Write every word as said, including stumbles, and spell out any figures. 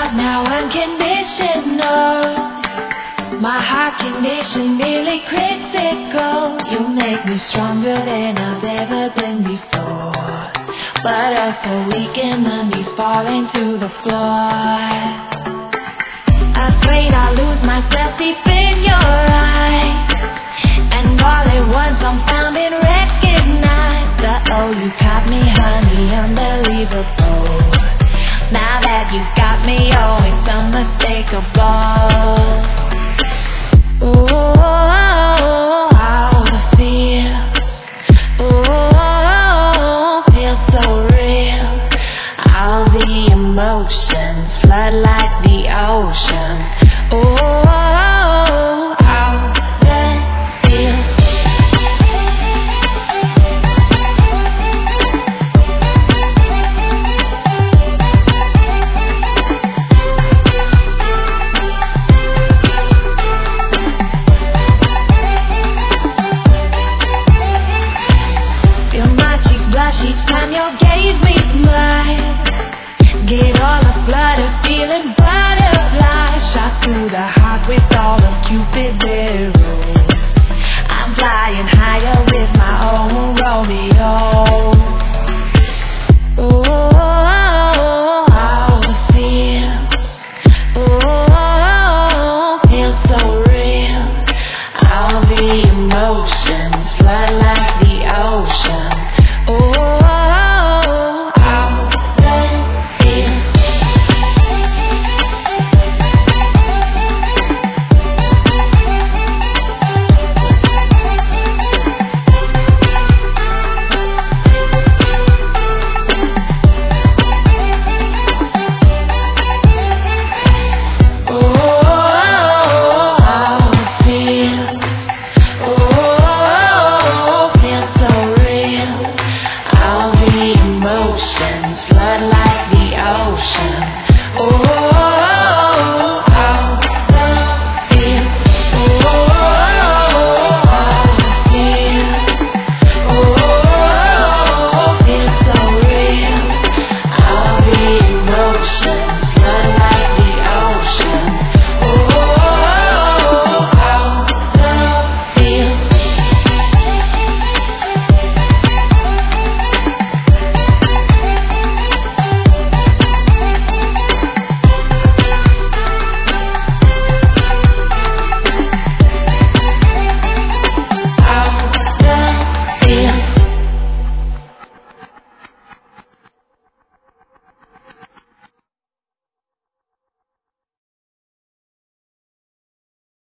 love now unconditional. My heart condition nearly critical. You make me stronger than I've ever been before, but also weak and my knees falling to the floor. Afraid I'll lose myself deep in your eyes, and all at once I'm found and recognized. Uh-oh, you caught me, honey, unbelievable. Now that you got me, oh, it's unmistakable. Oh, how it feels. Oh, feels so real. All the emotions flood like the ocean. Oh, how that feels. Each time your gaze meets mine, get all a flutter, feeling butterflies. Shot to the heart with all of Cupid's